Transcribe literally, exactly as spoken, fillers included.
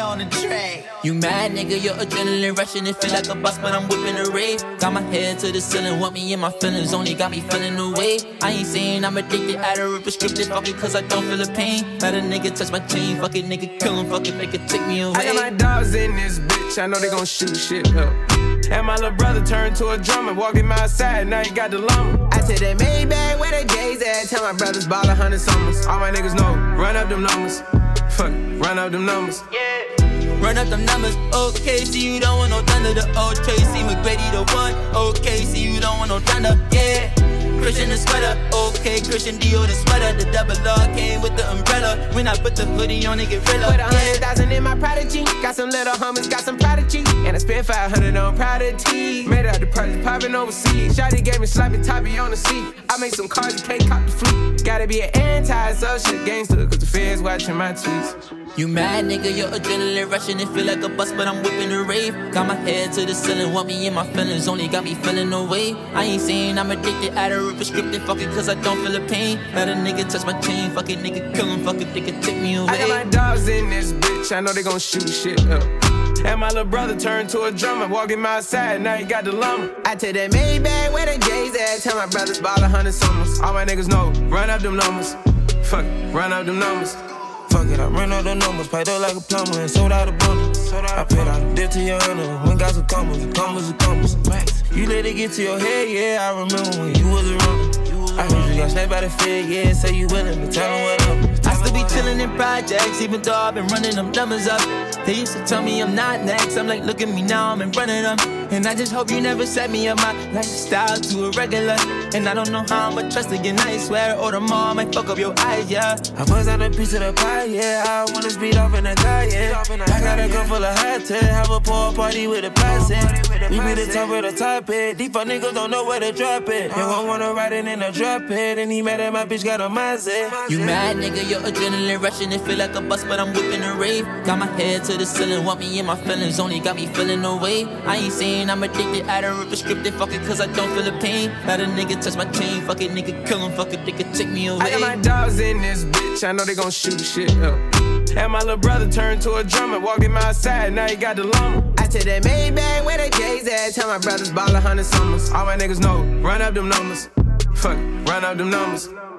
on the track. You mad, nigga, your adrenaline rushing. It feel like a bus, but I'm whipping a rave. Got my head to the ceiling, want me in my feelings. Only got me feeling away. I ain't saying I'm addicted, I don't prescriptive. Fuck it, cause I don't feel the pain. Let a nigga touch my chain. Fuck it, nigga, kill him. Fuck it, make it take me away. I got my dogs in this bitch, I know they gon' shoot shit up. And my little brother turned to a drummer, walking my side, now he got the lumber. I take that Maybach where the J's at. Tell my brothers ball a hundred summers. All my niggas know, run up them numbers. Fuck, run up them numbers. Yeah. Run up them numbers, okay, see you don't want no thunder. The old Tracy McGrady the one, okay, see you don't want no thunder, yeah. Christian the sweater, okay, Christian Dior the sweater. The double R came with the umbrella. When I put the hoodie on, it get realer. Put a hundred thousand in my Prodigy. Got some little homies, got some Prodigy. And I spent five hundred on Prodigy. Made out the project, popping overseas. Shawty gave me sloppy toppy on the seat. I made some cars, you can't cop the fleet. Gotta be an anti-social gangster, cause the feds watching my tweets. You mad, nigga, your adrenaline rushing. It feel like a bus, but I'm whipping a rave. Got my head to the ceiling, want me in my feelings. Only got me feeling away. I ain't saying I'm addicted, I don't prescriptive. Fuck it, cause I don't feel the pain. Let a nigga touch my chain. Fuck it, nigga, kill him. Fuck it, nigga, take me away. I got my dogs in this bitch, I know they gon' shoot shit up. And my little brother turned to a drummer, walking my side, now he got the lumber. I take that Maybach where the J's at. Tell my brothers ball a hundred summers. All my niggas know, run up them numbers. Fuck, run up them numbers. Fuck it, I ran out the numbers, paid up like a plumber and sold out a bundle. I paid out a dip to your honor, when got some commas, the commas, the commas. You let it get to your head, yeah, I remember when you was around. I heard you got snaked by the fed, yeah, say you willing to tell them what up. I still be chillin' in projects, even though I've been running them numbers up. They used to tell me I'm not next, I'm like, look at me now, I'm running them. And I just hope you never set me up my lifestyle to a regular. And I don't know how I'ma trust again, I swear, or tomorrow I might fuck up your eyes, yeah. I bust out a piece of the pie, yeah, I wanna speed off in the car, yeah. I got a gun full of hot tech, have a pool party with a plastic. We be the top of the top it, these fuck niggas don't know where to drop it. They won't wanna ride it in a drop it, and he mad at my bitch got a mindset. You mad, nigga, your adrenaline rushing. It feel like a bus, but I'm whipping a rave. Got my head to the ceiling, want me in my feelings. Only got me feeling away. I ain't saying I'm addicted, I don't prescriptive. Fuck it, cause I don't feel the pain. Let a nigga touch my chain. Fuck it, nigga, kill him. Fuck it, nigga, take me away. I got my dogs in this bitch, I know they gon' shoot shit up. And my little brother turned to a drummer, walking my side, now he got the lumber. I take that Maybach where the J's at. Tell my brothers ball a hundred summers. All my niggas know, run up them numbers. Fuck, run up them numbers.